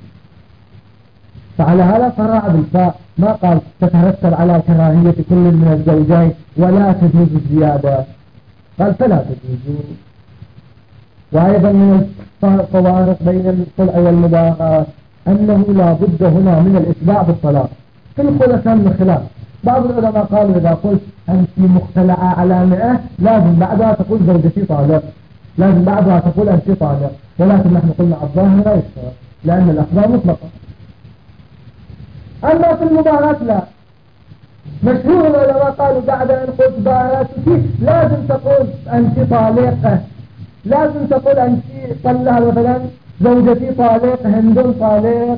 فعلى هذا صراع بالفاء، ما قال تترتب على كراهية كل من الزوجين ولا تجوز الزيادة، قال فلا تجوز. وأيضا من الفوارق بين الخلع والمباراة أنه لا بد هنا من الإتباع بالطلاق. في الخلع كان من خلاف، بعض العلماء قالوا إذا قلت أنت مختلعة على مئة لازم بعدها تقول زوجتي طالق، لازم بعدها تقول أنت طالق، ولكن نحن قلنا الظاهر لا يشترط لأن الأخبار مطلقة. أما في المباراة لا، مشهور العلماء قالوا بعد أن قلت باراتك لازم تقول أنت طالقة، لازم تقول أنت طلها مثلا زوجتي طالق، هند طالق.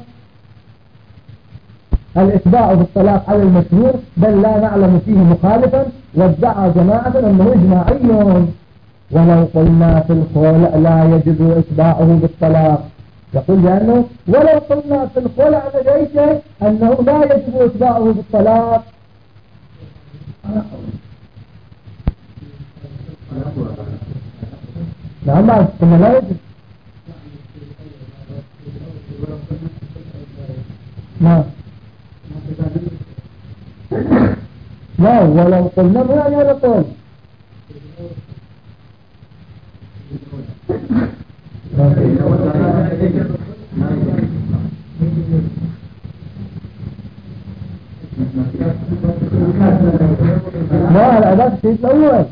الإتباع بالطلاق على المشهور، بل لا نعلم فيه مخالفا، وادعى جماعة أنه إجماعي. ولو قلنا في الخلع لا يجب إتباعه بالطلاق، يقول لأنه ولو قلنا في الخلع لدي شيء أنه لا يجب إتباعه بالطلاق. نعم بعد ثم لا يجب. نعم لا ولو قلنا ما يعني هذا قول. لا الأداة الشيء الأول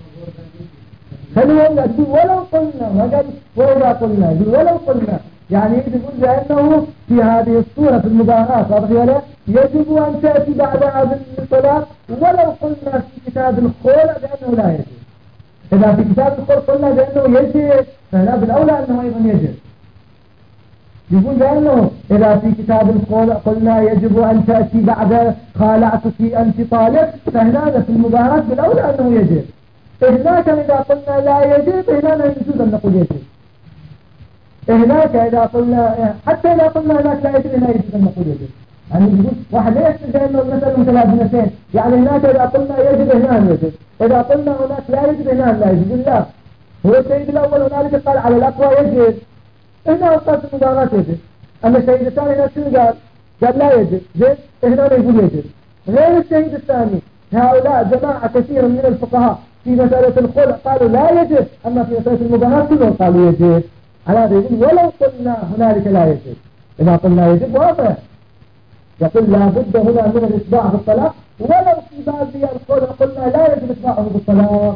خلوه يقول ولو قلنا، ما قال وإذا قلنا، يقول ولو قلنا، يعني يقول بأنه في هذه الصورة في المباراة واضح ولا يجب أن تأتي بعدها بالطلاق، ولو قلنا في كتاب الخلع بأنه لا يجب. إذا في كتاب الخلع قلنا بأنه يجب فلا بالأولى أنه أيضا يجب. يقول بأنه إذا في كتاب الخلع قلنا يجب أن تأتي بعد خالعتك أنت طالق، فهنا في المباراة بالأولى أنه يجب. هناك إذا قلنا لا يجب هنا يجوز أن نقول يجب. هناك إذا قلنا حتى إذا قلنا هناك لا يجب هنا يجوز أن نقول يجب. يعني يقول واحد لا يحسب بأنه المثل متلازمتين، يعني هناك إذا قلنا يجب هنا يجب، إذا قلنا هناك لا يجب هنا لا يجب. لا، هو السيد الأول هنالك قال على الأقوى يجب، هنا قال في المباراة يجب. أما السيد الثاني هنا شنو قال؟ قال لا يجب، زين هنا يقول يجب. غير السيد الثاني هؤلاء جماعة كثير من الفقهاء في مسألة الخلع قالوا لا يجب، أما في مسألة المباراة كلهم قالوا يجب. على هذا يقول ولو قلنا هنالك لا يجب، إذا قلنا يجب واضح. يقول لا بد هنا من الإتباع بالطلاق، ولو في باب الخلع قلنا لا يجب إتباعه بالطلاق.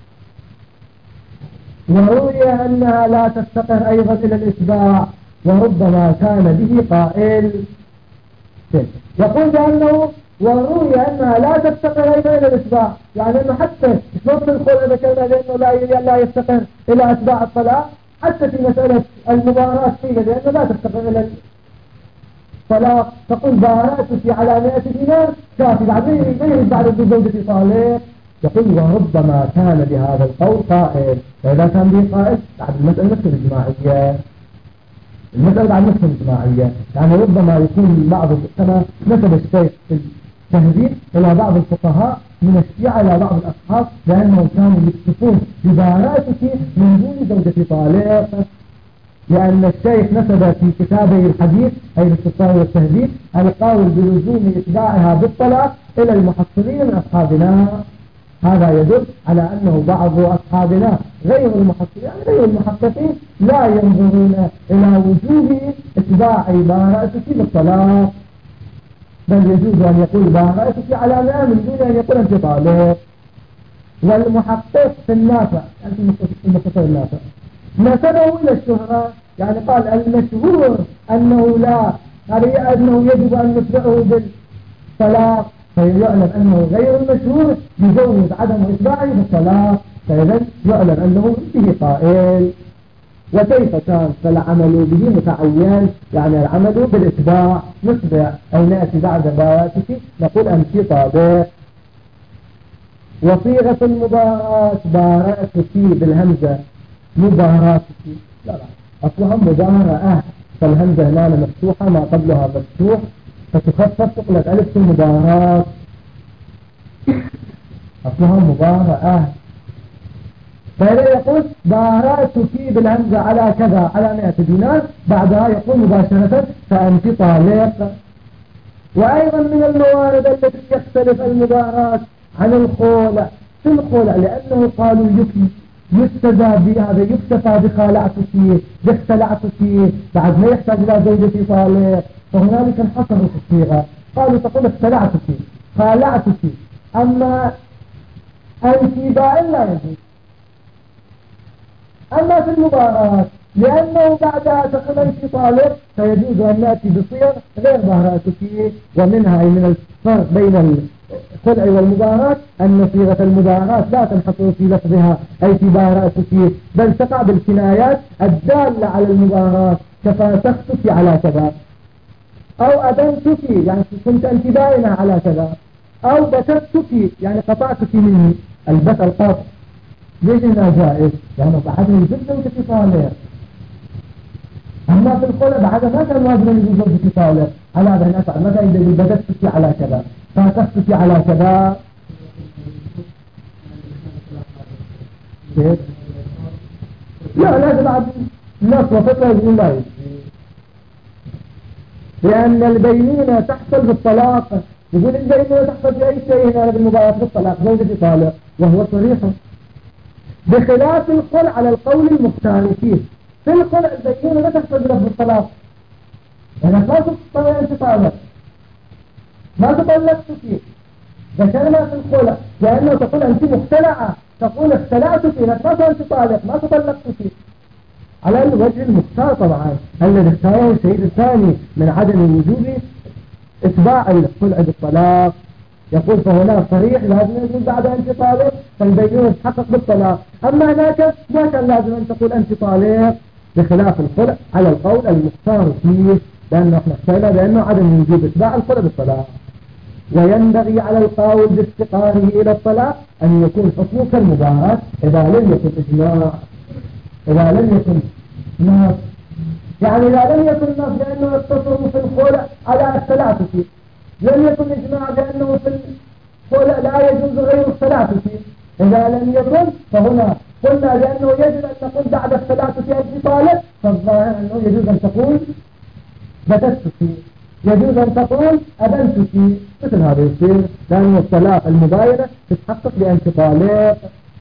وروي أنها لا تفتقر أيضا إلى الإتباع، وربما كان به قائل. يقول بأنه وروي أنها لا تفتقر أيضا إلى الإتباع، يعني أنه حتى نص الخلع ذكرنا لأنه لا لا يفتقر إلى إتباع الطلاق، حتى في مسألة المباراة فيه لأنه لا تفتقر إلى الطلاق. تقول باراتك على مئة دينار كافي، بعدين يجب بعد بزوجتي طالق. يقول وربما كان بهذا القول قائل، فإذا كان به قائل بعد المسألة نفس الإجماعية، المسألة بعد نفس الإجماعية، يعني ربما يكون بعض كما نسب الشيخ في التهذيب إلى بعض الفقهاء من الشيعة إلى بعض الأصحاب لأنهم كانوا يكتفون بباراتك من دون زوجة طالق، لأن الشيخ نسب في كتابه الحديث أي الاستفسار والتهذيب القول بلزوم إتباعها بالطلاق إلى المحصلين من أصحابنا. هذا يدل على أنه بعض أصحابنا غير المحققين غير المحققين لا ينظرون إلى وجوب إتباع باراتك بالطلاق، بل يجوز أن يقول باراتك على مئة من دون أن يقول أنت طالق. والمحقق في النافع المختصر النافع نسبه إلى الشهرة، يعني قال المشهور أنه لا أنه يجب أن نتبعه بالطلاق، فيعلم أنه غير المشهور يجوز عدم إتباعه بالطلاق، فإذا يعلم أنه فيه قائل. وكيف كان فالعمل به متعين، يعني العمل بالإتباع نتبع أو نأتي بعد باراتك نقول أنت طابق. وصيغة المباراة بارأتك بالهمزة مباراتك، لا لا أصلها مباراة، فالهمزة هنا مفتوحة ما قبلها مفتوح فتخفف تقلت ألف المباراة، أصلها مباراة. فإذا يقول بارأتك بالهمزة على كذا على مئة دينار، بعدها يقول مباشرة فأنت طالق. وأيضا من الموارد التي يختلف المباراة عن الخولع، في الخولع لأنه قالوا يكي يستزاد بهذا، يكتفى بخالعتك باختلعتك بعد ما يحتاج إلى زوجتي طالق، فهنالك انحصروا في الصيغة، قالوا تقول اختلعتك خالعتك، أما أنت بائن لا يجوز. أما في المباراة لأنه بعدها تقول أنت طالق فيجوز أن نأتي بصيغ غير باراتك. ومنها من الفرق بين الخلع والمباراة أن صيغة المباراة لا تنحصر في لفظها أي في باراتك، بل تقع بالكنايات الدالة على المباراة، كفاسختك على كذا، أو أدنتك يعني كنت أنت باينة على كذا، أو بتتك يعني قطعتك مني، البت القاطع ليش هنا جائز؟ لأنه بعدني جدا كتفالة. أما في الخلع بعد ما كان واجب أن يجوز كتفالة على هذا الأفعال، مثلا إذا بدأتك على كذا فاتختك على كذا لا لازم بعد النص وفترة يقول لا يجوز، لأن البينونة تحصل بالطلاق. يقول البينونة تحصل في أي شيء هنا بالمباراة بالطلاق زوجة طالق، وهو صريح، بخلاف الخلع على القول المختار فيه. في الخلع البينونة لا تحصل بلفظ الطلاق، لأنك ما تطلق أنت طالق ما تطلقت فيه، ذكرنا في الخلع لأنه تقول أنت مختلعة، تقول اختلعت فيه لك ما أنت طالق ما تطلقت فيه، على الوجه المختار طبعا الذي اختاره السيد الثاني من عدم وجود اتباع الخلع بالطلاق. يقول فهنا صريح لازم يقول بعد أنت طالق فالبينونة تحقق بالطلاق، أما هناك ما كان لازم أن تقول أنت طالق، بخلاف الخلع على القول المختار فيه، لأنه احنا اختينا بأنه عدم وجود اتباع الخلع بالطلاق. وينبغي على القول بافتقاره إلى الطلاق أن يكون حكمه كالمباراة إذا لم يكن إجماع، إذا لم يكن نص، يعني إذا لم يكن نص لأنه يقتصر في الخلع على الثلاثة، لم يكن إجماع لأنه في الخلع لا يجوز غير الثلاثة، إذا لم يكن فهنا قلنا لأنه يجب أن نقول بعد الثلاثة أنت طالق، فالظاهر أنه يجوز أن تقول بدتك، يجوز أن تقول أبنتك، مثل هذا يصير، لأن الطلاق المباينة تتحقق بأنت طالق.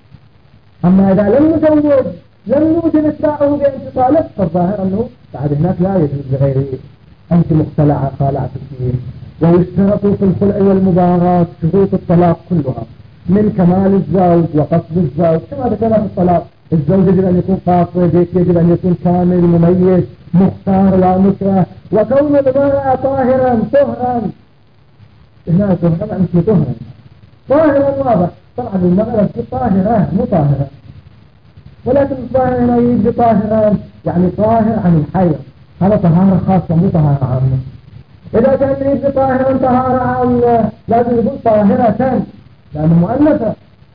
أما إذا لم يزوج لم يوجد اتباعه بأنت طالق، فالظاهر أنه بعد هناك لا يجوز بغير أنت مختلعة خالعتك. ويشترط في الخلع والمباراة شروط الطلاق كلها، من كمال الزوج وقصد الزوج كما ذكرنا في الطلاق، الزوج يجب أن يكون قاصد، يجب أن يكون كامل مميز مختار لا نكره، وكون المرأة طاهرا طهرا، هنا طهرا أنت طهرا طاهرا واضح، طبعا المرأة طاهرة مو طاهرة، ولكن الطاهر هنا يجي طاهرا يعني طاهر عن الحيض، هذا طهارة خاصة مو طهارة عامة. إذا كان يجي طاهرا طهارة عامة لازم يقول طاهرة لأنه مؤنثة،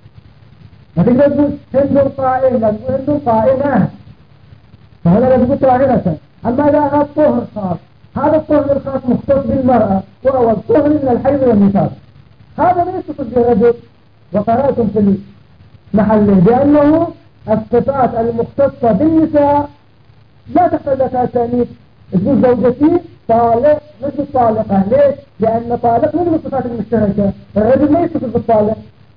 ما تقدر تقول هند قائم، لازم تقول هند قائمة، فهنا لازم تقول طاهرة. أما إذا هذا الطهر خاص، هذا الطهر الخاص مختص بالمرأة وهو الطهر من الحيض والنفاس، هذا لا يتصل بالرجل. وقرأتم في المحل بأنه الصفات المختصة بالنساء لا تحتاج لها تأنيث، تقول زوجتي طالق مثل طالقة، ليش؟ لأن طالق من الصفات المشتركة، الرجل ما يتصل بالطالق.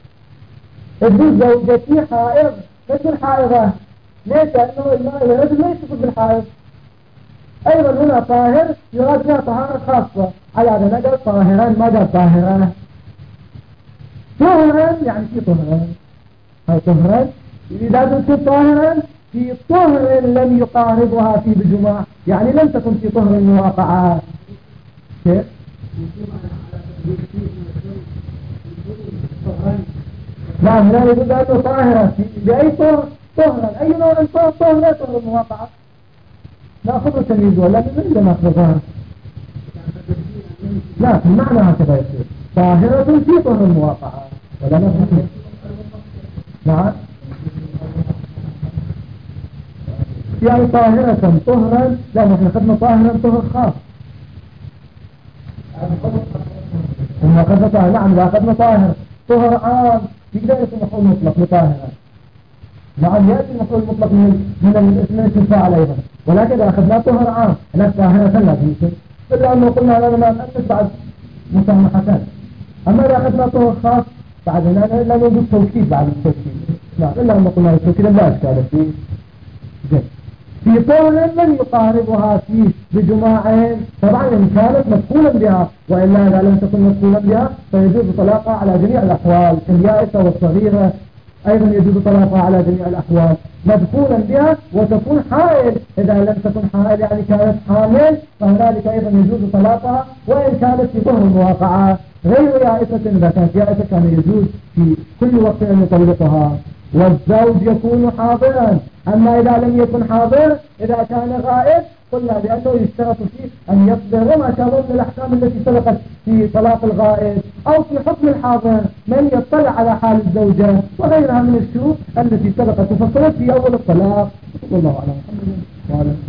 تقول زوجتي حائض مثل حائضة، ليش؟ لأنه الرجل ما يتصل بالحائض. أيضا هنا طاهر يراد بها طهارة خاصة، على هذا نقل طاهرا ما قال طاهرة. طهرا يعني في طهرا، هاي طهرا إذا كنت طاهرا في طهر لم يقاربها في بجماع، يعني لم تكن في طهر واقعة. كيف؟ نعم لا يقول أنه طاهرة بأي طهر؟ طهرا أي نوع طهر؟ طهر لا طهر المواقعة نأخذ تمييز ولا من لا نأخذ ظاهر؟ لا في المعنى هكذا يصير طاهرة في طهر المواقعة ولا نأخذ. نعم يعني طاهرة طهرا، لا نحن أخذنا طاهرا طهر خاص. ثم أخذنا طاهر، نعم إذا أخذنا طاهر طهر عام يقدر يكون مفعول مطلق مطاهرا. نعم يأتي المفعول المطلق من من الاسم الفاعل أيضا، ولكن إذا أخذنا طهر عام لا طاهرة لا يمكن إلا أنه قلنا لنا ما نأسس بعد مسامحة. أما إذا أخذنا طهر خاص بعد هنا لا نوجد توكيد بعد التوكيد، نعم إلا أنه قلنا التوكيد لا أشكال فيه. جيد في طهر من يقاربها فيه بجماعين، طبعا إن كانت مدخولا بها، وإلا إذا لم تكن مدخولا بها فيجوز طلاقها على جميع الأحوال كاليائسة والصغيرة أيضا يجوز طلاقها على جميع الأحوال مدخولا بها، وتكون حائل إذا لم تكن حائل يعني كانت حامل فهنالك أيضا يجوز طلاقها، وإن كانت في طهر المواقعة غير يائسة إذا كانت يائسة كان يجوز في كل وقت أن يطلقها. والزوج يكون حاضرا، أما إذا لم يكن حاضر إذا كان غائب قلنا بأنه يشترط فيه أن يصدر، وما شابه من الأحكام التي سبقت في طلاق الغائب أو في حكم الحاضر من يطلع على حال الزوجة وغيرها من الشروط التي سبقت وفصلت في أول الطلاق. والله أعلم.